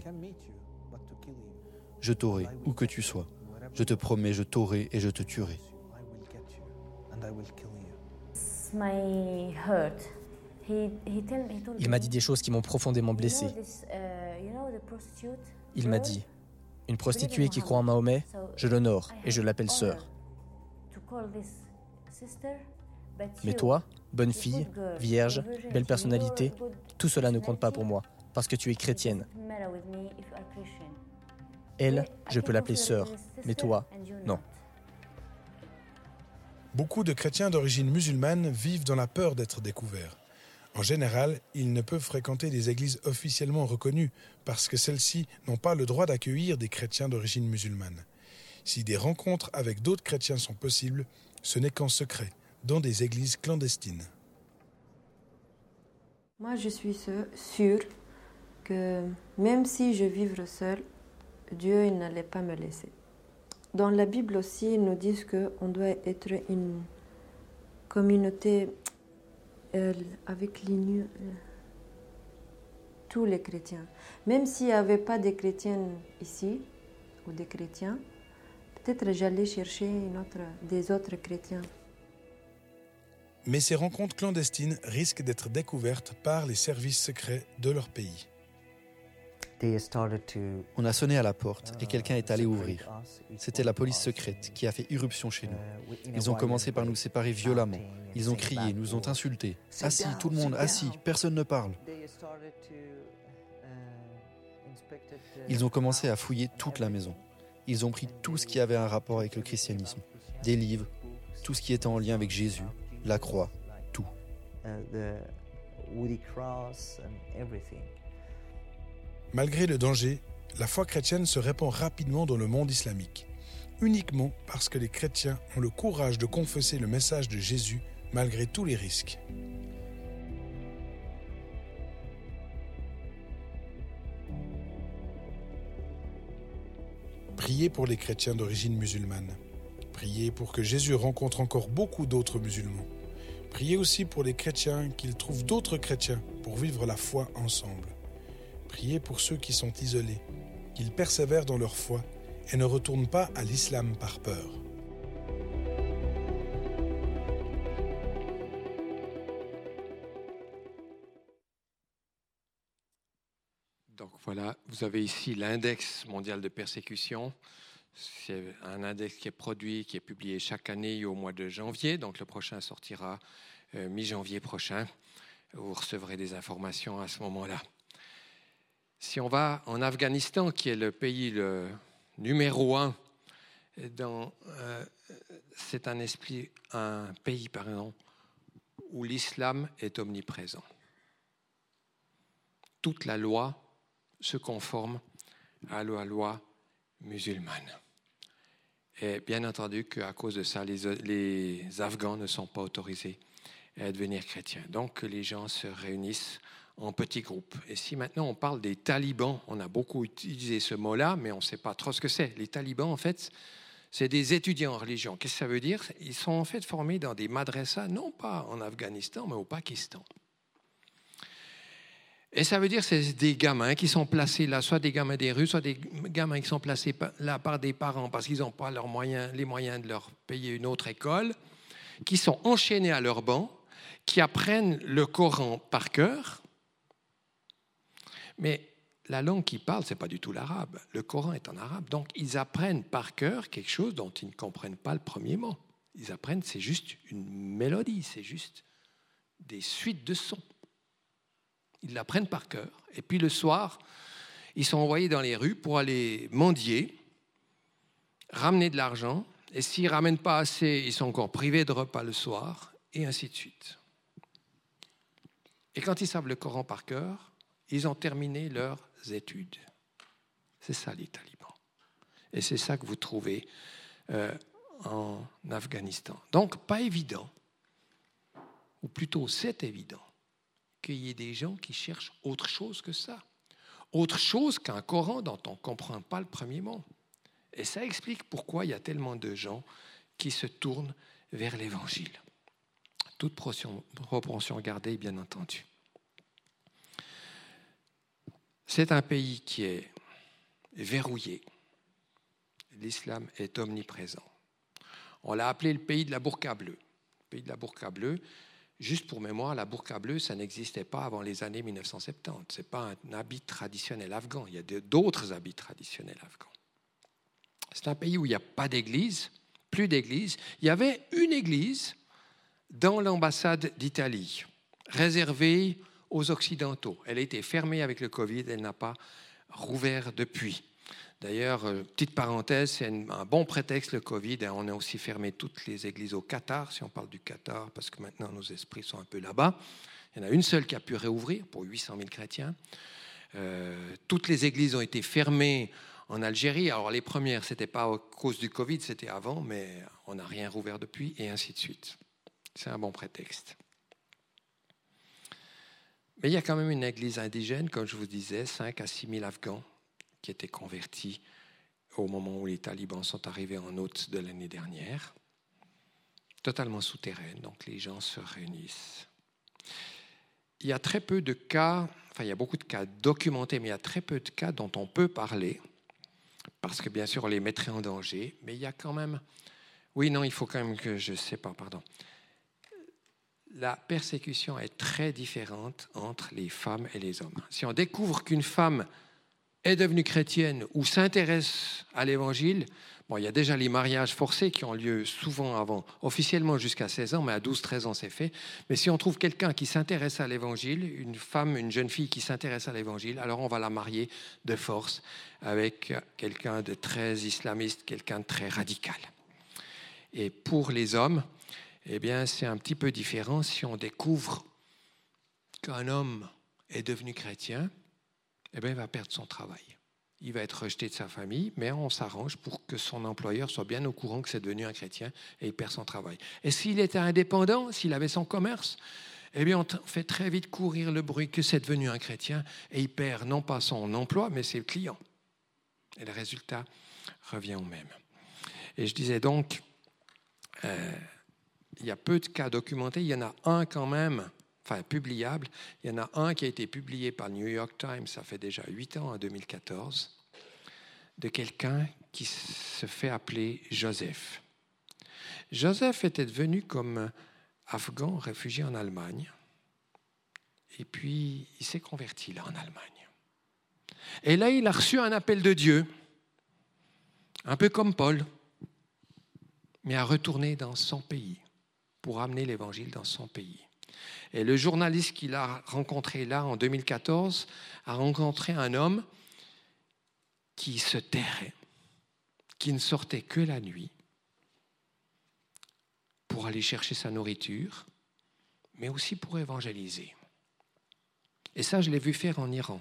Je t'aurai, où que tu sois. Je te promets, je t'aurai et je te tuerai. Il m'a dit des choses qui m'ont profondément blessé. Il m'a dit, une prostituée qui croit en Mahomet, je l'honore et je l'appelle sœur. Mais toi, bonne fille, vierge, belle personnalité, tout cela ne compte pas pour moi, parce que tu es chrétienne. Elle, je peux l'appeler sœur, mais toi, non. Beaucoup de chrétiens d'origine musulmane vivent dans la peur d'être découverts. En général, ils ne peuvent fréquenter des églises officiellement reconnues parce que celles-ci n'ont pas le droit d'accueillir des chrétiens d'origine musulmane. Si des rencontres avec d'autres chrétiens sont possibles, ce n'est qu'en secret, dans des églises clandestines. Moi, je suis sûre que même si je vivrais seule, Dieu n'allait pas me laisser. Dans la Bible aussi, ils nous disent qu'on doit être une communauté euh, avec l'Union, euh, tous les chrétiens. Même s'il n'y avait pas de chrétiens ici, ou des chrétiens, peut-être j'allais chercher une autre, des autres chrétiens. Mais ces rencontres clandestines risquent d'être découvertes par les services secrets de leur pays. On a sonné à la porte et quelqu'un est allé ouvrir. C'était la police secrète qui a fait irruption chez nous. Ils ont commencé par nous séparer violemment. Ils ont crié, nous ont insultés. Assis, tout le monde, assis, personne ne parle. Ils ont commencé à fouiller toute la maison. Ils ont pris tout ce qui avait un rapport avec le christianisme. Des livres, tout ce qui était en lien avec Jésus, la croix, tout. Malgré le danger, la foi chrétienne se répand rapidement dans le monde islamique, uniquement parce que les chrétiens ont le courage de confesser le message de Jésus malgré tous les risques. Priez pour les chrétiens d'origine musulmane. Priez pour que Jésus rencontre encore beaucoup d'autres musulmans. Priez aussi pour les chrétiens qu'ils trouvent d'autres chrétiens pour vivre la foi ensemble. Priez pour ceux qui sont isolés, qu'ils persévèrent dans leur foi et ne retournent pas à l'islam par peur. Donc voilà, vous avez ici l'index mondial de persécution. C'est un index qui est produit, qui est publié chaque année au mois de janvier. Donc le prochain sortira euh, mi-janvier prochain. Vous recevrez des informations à ce moment-là. Si on va en Afghanistan, qui est le pays le numéro un, dans, euh, c'est un, esprit, un pays pardon, où l'islam est omniprésent. Toute la loi se conforme à la loi musulmane. Et bien entendu qu'à cause de ça, les, les Afghans ne sont pas autorisés à devenir chrétiens. Donc les gens se réunissent en petits groupes. Et si maintenant on parle des talibans, on a beaucoup utilisé ce mot-là, mais on ne sait pas trop ce que c'est. Les talibans, en fait, c'est des étudiants en religion. Qu'est-ce que ça veut dire? Ils sont en fait formés dans des madrasas, non pas en Afghanistan, mais au Pakistan. Et ça veut dire que c'est des gamins qui sont placés là, soit des gamins des rues, soit des gamins qui sont placés là par des parents parce qu'ils n'ont pas leurs moyens, les moyens de leur payer une autre école, qui sont enchaînés à leur banc, qui apprennent le Coran par cœur. Mais la langue qu'ils parlent, ce n'est pas du tout l'arabe. Le Coran est en arabe. Donc, ils apprennent par cœur quelque chose dont ils ne comprennent pas le premier mot. Ils apprennent, c'est juste une mélodie, c'est juste des suites de sons. Ils l'apprennent par cœur. Et puis le soir, ils sont envoyés dans les rues pour aller mendier, ramener de l'argent. Et s'ils ne ramènent pas assez, ils sont encore privés de repas le soir, et ainsi de suite. Et quand ils savent le Coran par cœur, ils ont terminé leurs études. C'est ça les talibans. Et c'est ça que vous trouvez euh, en Afghanistan. Donc, pas évident, ou plutôt c'est évident, qu'il y ait des gens qui cherchent autre chose que ça. Autre chose qu'un Coran dont on ne comprend pas le premier mot. Et ça explique pourquoi il y a tellement de gens qui se tournent vers l'Évangile. Toute proportion gardée, bien entendu. C'est un pays qui est verrouillé. L'islam est omniprésent. On l'a appelé le pays de la burqa bleue. Le pays de la burqa bleue. Juste pour mémoire, la burqa bleue, ça n'existait pas avant les années mille neuf cent soixante-dix. Ce n'est pas un habit traditionnel afghan. Il y a d'autres habits traditionnels afghans. C'est un pays où il n'y a pas d'église, plus d'église. Il y avait une église dans l'ambassade d'Italie, réservée aux Occidentaux. Elle a été fermée avec le Covid, elle n'a pas rouvert depuis. D'ailleurs, petite parenthèse, c'est un bon prétexte le Covid. On a aussi fermé toutes les églises au Qatar, si on parle du Qatar, parce que maintenant nos esprits sont un peu là-bas. Il y en a une seule qui a pu réouvrir pour huit cent mille chrétiens. Euh, toutes les églises ont été fermées en Algérie. Alors les premières, ce n'était pas à cause du Covid, c'était avant, mais on n'a rien rouvert depuis, et ainsi de suite. C'est un bon prétexte. Mais il y a quand même une église indigène, comme je vous disais, cinq à six mille Afghans qui étaient convertis au moment où les talibans sont arrivés en août de l'année dernière, totalement souterraine, donc les gens se réunissent. Il y a très peu de cas, enfin il y a beaucoup de cas documentés, mais il y a très peu de cas dont on peut parler, parce que bien sûr, on les mettrait en danger, mais il y a quand même... Oui, non, il faut quand même que je ne sais pas, pardon. La persécution est très différente entre les femmes et les hommes. Si on découvre qu'une femme est devenue chrétienne ou s'intéresse à l'évangile, bon, il y a déjà les mariages forcés qui ont lieu souvent avant, officiellement jusqu'à seize ans, mais à douze treize ans, c'est fait. Mais si on trouve quelqu'un qui s'intéresse à l'évangile, une femme, une jeune fille qui s'intéresse à l'évangile, alors on va la marier de force avec quelqu'un de très islamiste, quelqu'un de très radical. Et pour les hommes, eh bien, c'est un petit peu différent. Si on découvre qu'un homme est devenu chrétien, eh bien, il va perdre son travail. Il va être rejeté de sa famille, mais on s'arrange pour que son employeur soit bien au courant que c'est devenu un chrétien et il perd son travail. Et s'il était indépendant, s'il avait son commerce, eh bien, on fait très vite courir le bruit que c'est devenu un chrétien et il perd non pas son emploi, mais ses clients. Et le résultat revient au même. Et je disais donc... Euh, il y a peu de cas documentés. Il y en a un quand même, enfin publiable. Il y en a un qui a été publié par le New York Times, ça fait déjà huit ans, en deux mille quatorze, de quelqu'un qui se fait appeler Joseph. Joseph était devenu comme afghan, réfugié en Allemagne. Et puis, il s'est converti là, en Allemagne. Et là, il a reçu un appel de Dieu, un peu comme Paul, mais à retourner dans son pays, pour amener l'évangile dans son pays. Et le journaliste qu'il a rencontré là en deux mille quatorze a rencontré un homme qui se tairait, qui ne sortait que la nuit pour aller chercher sa nourriture, mais aussi pour évangéliser. Et ça, je l'ai vu faire en Iran.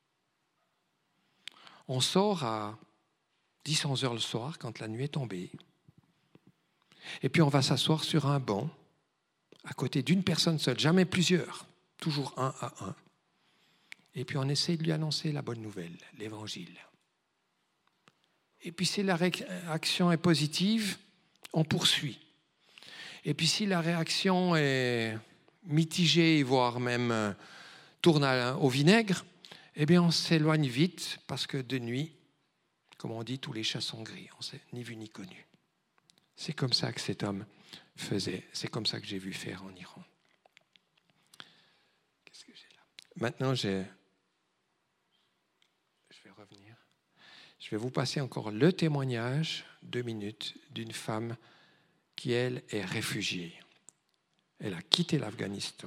On sort à dix à onze heures le soir, quand la nuit est tombée, et puis on va s'asseoir sur un banc à côté d'une personne seule, jamais plusieurs, toujours un à un. Et puis on essaie de lui annoncer la bonne nouvelle, l'évangile. Et puis si la réaction est positive, on poursuit. Et puis si la réaction est mitigée, voire même tourne au vinaigre, eh bien on s'éloigne vite parce que de nuit, comme on dit, tous les chats sont gris, on ne s'est ni vu ni connu. C'est comme ça que cet homme faisait. C'est comme ça que j'ai vu faire en Iran. Qu'est-ce que j'ai là ? Maintenant, j'ai... je vais revenir. Je vais vous passer encore le témoignage, deux minutes, d'une femme qui, elle, est réfugiée. Elle a quitté l'Afghanistan.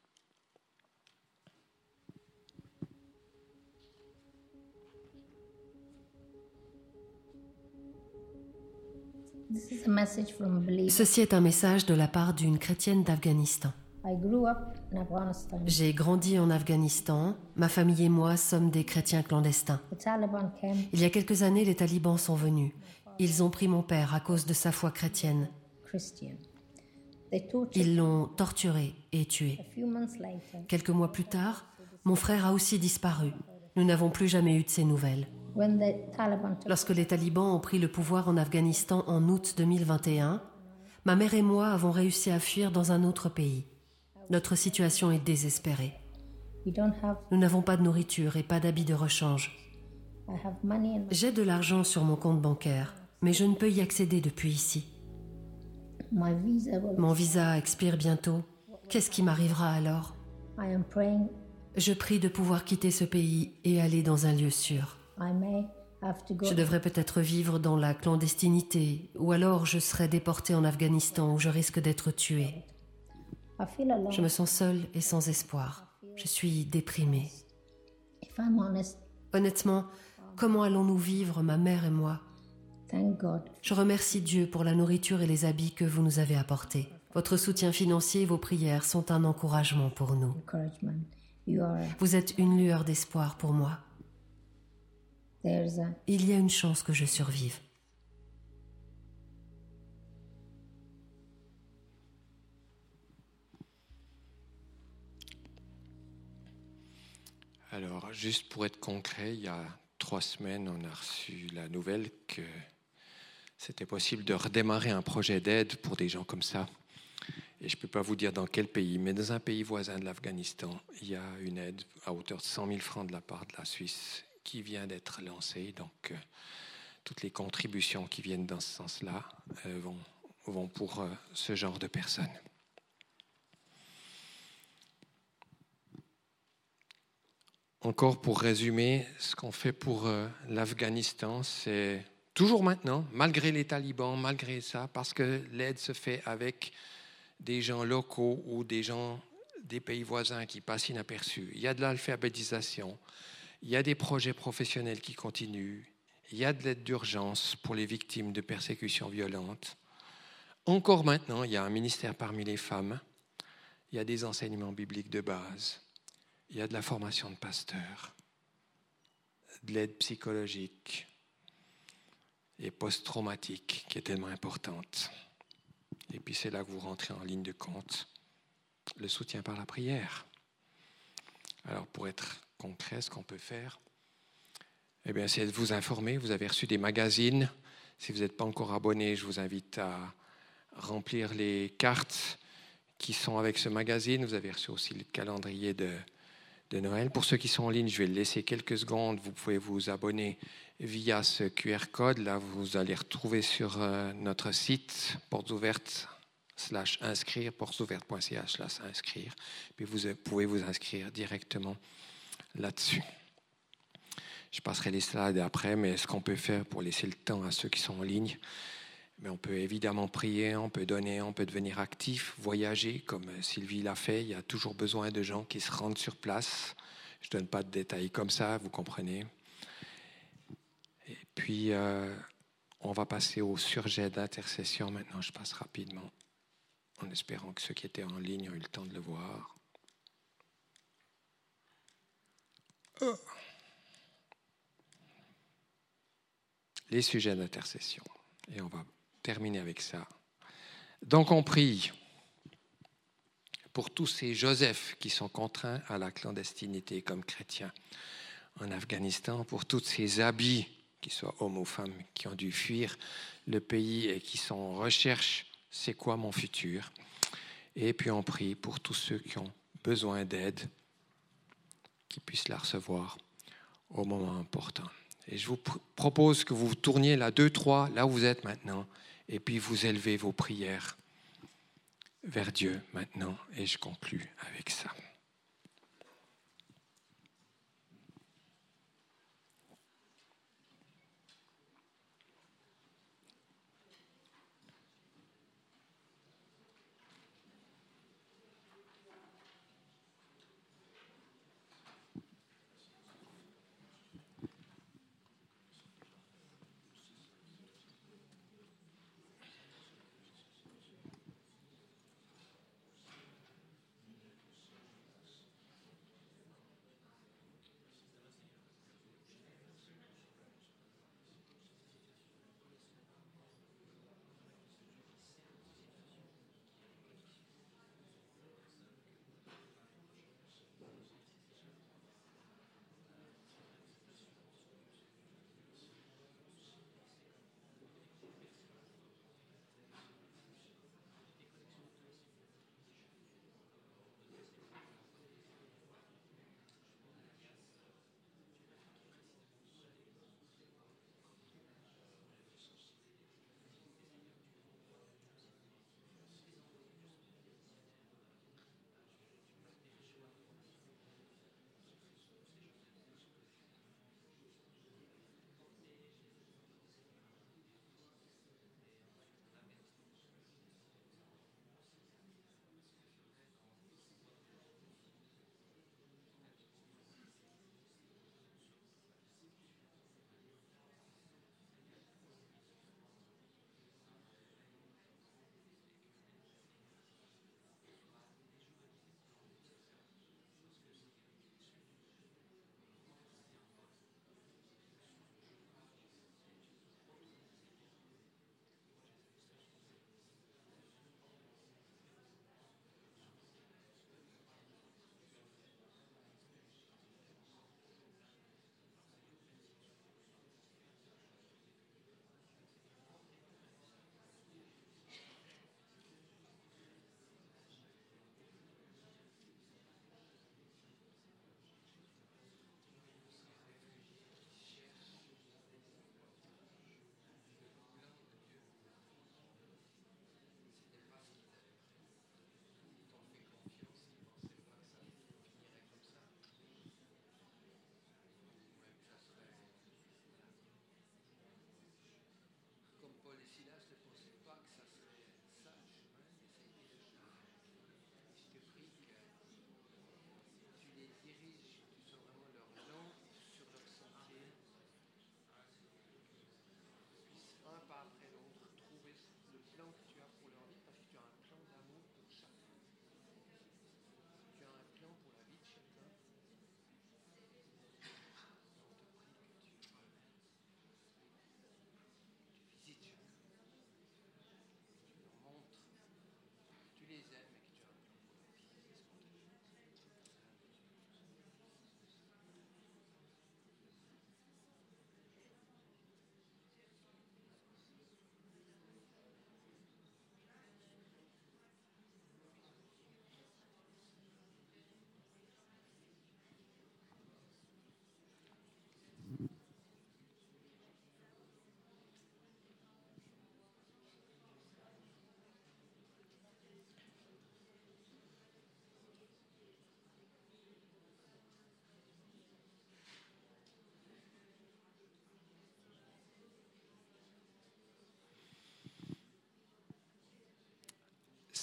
Ceci est un message de la part d'une chrétienne d'Afghanistan. J'ai grandi en Afghanistan. Ma famille et moi sommes des chrétiens clandestins. Il y a quelques années, les talibans sont venus. Ils ont pris mon père à cause de sa foi chrétienne. Ils l'ont torturé et tué. Quelques mois plus tard, mon frère a aussi disparu. Nous n'avons plus jamais eu de ses nouvelles. Lorsque les talibans ont pris le pouvoir en Afghanistan en août deux mille vingt et un, ma mère et moi avons réussi à fuir dans un autre pays. Notre situation est désespérée. Nous n'avons pas de nourriture et pas d'habits de rechange. J'ai de l'argent sur mon compte bancaire, mais je ne peux y accéder depuis ici. Mon visa expire bientôt. Qu'est-ce qui m'arrivera alors ? Je prie de pouvoir quitter ce pays et aller dans un lieu sûr. Je devrais peut-être vivre dans la clandestinité, ou alors je serai déportée en Afghanistan où je risque d'être tuée. Je me sens seule et sans espoir. Je suis déprimée. Honnêtement, comment allons-nous vivre, ma mère et moi ? Je remercie Dieu pour la nourriture et les habits que vous nous avez apportés. Votre soutien financier et vos prières sont un encouragement pour nous. Vous êtes une lueur d'espoir pour moi. Il y a une chance que je survive. Alors, juste pour être concret, il y a trois semaines, on a reçu la nouvelle que c'était possible de redémarrer un projet d'aide pour des gens comme ça. Et je ne peux pas vous dire dans quel pays, mais dans un pays voisin de l'Afghanistan, il y a une aide à hauteur de cent mille francs de la part de la Suisse qui vient d'être lancée. Donc, toutes les contributions qui viennent dans ce sens-là euh, vont, vont pour euh, ce genre de personnes. Encore pour résumer, ce qu'on fait pour euh, l'Afghanistan, c'est toujours maintenant, malgré les talibans, malgré ça, parce que l'aide se fait avec des gens locaux ou des gens des pays voisins qui passent inaperçus. Il y a de l'alphabétisation, il y a des projets professionnels qui continuent, il y a de l'aide d'urgence pour les victimes de persécutions violentes. Encore maintenant, il y a un ministère parmi les femmes, il y a des enseignements bibliques de base, il y a de la formation de pasteurs, de l'aide psychologique et post-traumatique qui est tellement importante. Et puis c'est là que vous rentrez en ligne de compte, le soutien par la prière. Alors pour être concret, ce qu'on peut faire, eh bien, c'est de vous informer. Vous avez reçu des magazines. Si vous n'êtes pas encore abonné, je vous invite à remplir les cartes qui sont avec ce magazine. Vous avez reçu aussi le calendrier de, de Noël. Pour ceux qui sont en ligne, je vais le laisser quelques secondes. Vous pouvez vous abonner via ce Q R code. Là, vous allez retrouver sur euh, notre site portes ouvertes slash inscrire, portes ouvertes point c h slash inscrire. Puis vous pouvez vous inscrire directement là-dessus. Je passerai les slides après, mais ce qu'on peut faire pour laisser le temps à ceux qui sont en ligne, mais on peut évidemment prier, on peut donner, on peut devenir actif, voyager, comme Sylvie l'a fait. Il y a toujours besoin de gens qui se rendent sur place. Je ne donne pas de détails comme ça, vous comprenez. Et puis, euh, on va passer au sujet d'intercession. Maintenant, je passe rapidement, en espérant que ceux qui étaient en ligne ont eu le temps de le voir. Oh. Les sujets d'intercession. Et on va terminer avec ça. Donc on prie pour tous ces Joseph qui sont contraints à la clandestinité comme chrétiens en Afghanistan, pour tous ces Abis, qu'ils soient hommes ou femmes, qui ont dû fuir le pays et qui sont en recherche, c'est quoi mon futur? Et puis on prie pour tous ceux qui ont besoin d'aide, qu'ils puissent la recevoir au moment important. Et je vous pr- propose que vous tourniez là, deux, trois, là où vous êtes maintenant, et puis vous élevez vos prières vers Dieu maintenant. Et je conclus avec ça.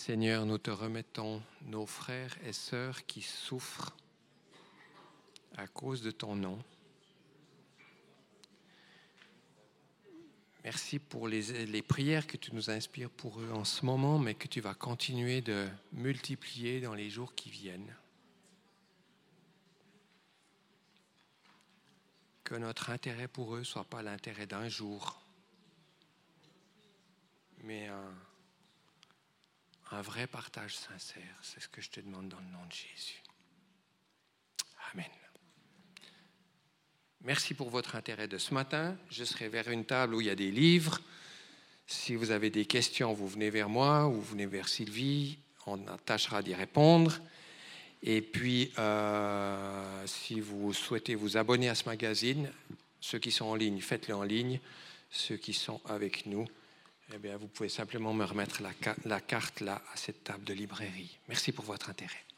Seigneur, nous te remettons nos frères et sœurs qui souffrent à cause de ton nom. Merci pour les, les prières que tu nous inspires pour eux en ce moment, mais que tu vas continuer de multiplier dans les jours qui viennent. Que notre intérêt pour eux ne soit pas l'intérêt d'un jour, mais un, un vrai partage sincère. C'est ce que je te demande dans le nom de Jésus. Amen. Merci pour votre intérêt de ce matin. Je serai vers une table où il y a des livres. Si vous avez des questions, vous venez vers moi ou vous venez vers Sylvie. On tâchera d'y répondre. Et puis, euh, si vous souhaitez vous abonner à ce magazine, ceux qui sont en ligne, faites-le en ligne. Ceux qui sont avec nous, eh bien, vous pouvez simplement me remettre la, la carte là à cette table de librairie. Merci pour votre intérêt.